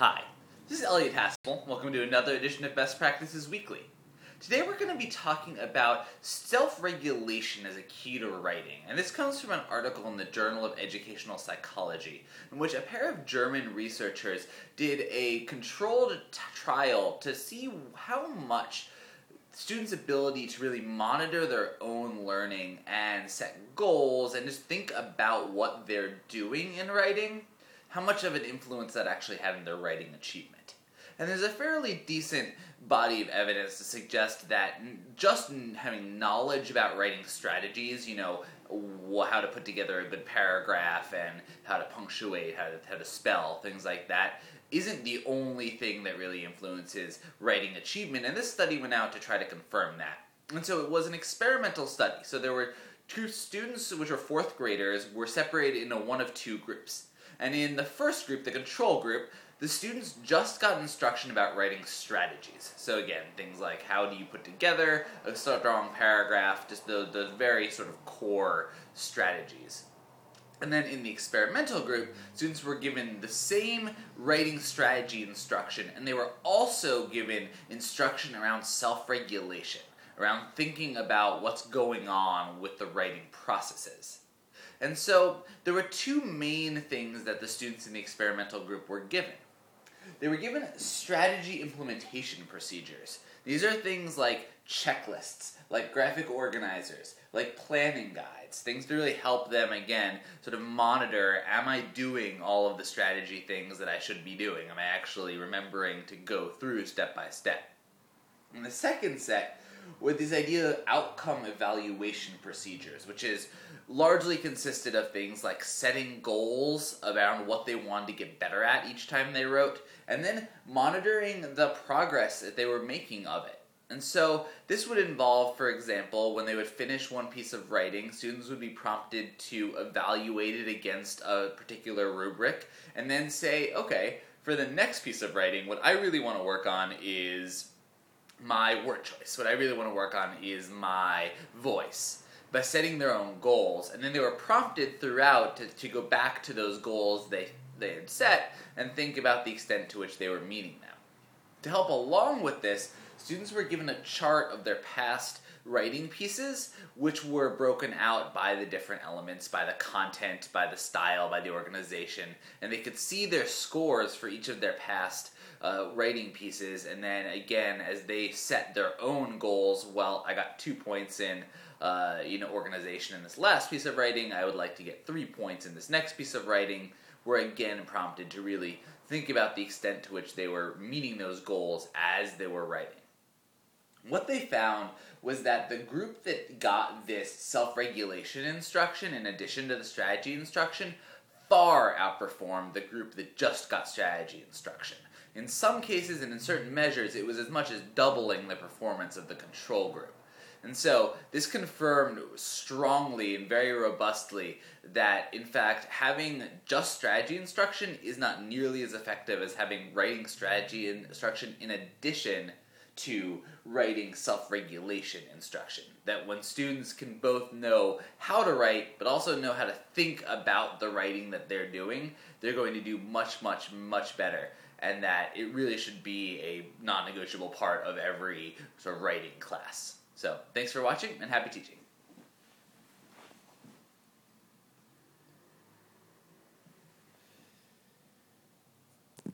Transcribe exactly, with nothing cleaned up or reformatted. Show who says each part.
Speaker 1: Hi, this is Elliot Haskell. Welcome to another edition of Best Practices Weekly. Today we're going to be talking about self-regulation as a key to writing, and this comes from an article in the Journal of Educational Psychology, in which a pair of German researchers did a controlled t- trial to see how much students' ability to really monitor their own learning and set goals and just think about what they're doing in writing, how much of an influence that actually had in their writing achievement. And there's a fairly decent body of evidence to suggest that just having knowledge about writing strategies, you know, how to put together a good paragraph and how to punctuate, how to, how to spell, things like that, isn't the only thing that really influences writing achievement. And this study went out to try to confirm that. And so it was an experimental study. So there were two students, which were fourth graders, were separated into one of two groups. And in the first group, the control group, the students just got instruction about writing strategies. So again, things like how do you put together a strong paragraph, just the, the very sort of core strategies. And then in the experimental group, students were given the same writing strategy instruction, and they were also given instruction around self-regulation, around thinking about what's going on with the writing processes. And so there were two main things that the students in the experimental group were given. They were given strategy implementation procedures. These are things like checklists, like graphic organizers, like planning guides, things to really help them, again, sort of monitor, am I doing all of the strategy things that I should be doing? Am I actually remembering to go through step by step? And the second set with this idea of outcome evaluation procedures, which is largely consisted of things like setting goals around what they wanted to get better at each time they wrote, and then monitoring the progress that they were making of it. And so this would involve, for example, when they would finish one piece of writing, students would be prompted to evaluate it against a particular rubric, and then say, okay, for the next piece of writing, what I really want to work on is my word choice. What I really want to work on is my voice, by setting their own goals. And then they were prompted throughout to, to go back to those goals they, they had set and think about the extent to which they were meeting them. To help along with this, students were given a chart of their past writing pieces, which were broken out by the different elements, by the content, by the style, by the organization, and they could see their scores for each of their past uh, writing pieces, and then again, as they set their own goals, well, I got two points in uh, you know, organization in this last piece of writing, I would like to get three points in this next piece of writing, were again prompted to really think about the extent to which they were meeting those goals as they were writing. What they found was that the group that got this self-regulation instruction in addition to the strategy instruction far outperformed the group that just got strategy instruction. In some cases and in certain measures, it was as much as doubling the performance of the control group. And so this confirmed strongly and very robustly that, in fact, having just strategy instruction is not nearly as effective as having writing strategy instruction in addition to writing self-regulation instruction. That when students can both know how to write, but also know how to think about the writing that they're doing, they're going to do much, much, much better. And that it really should be a non-negotiable part of every sort of writing class. So, thanks for watching, and happy teaching.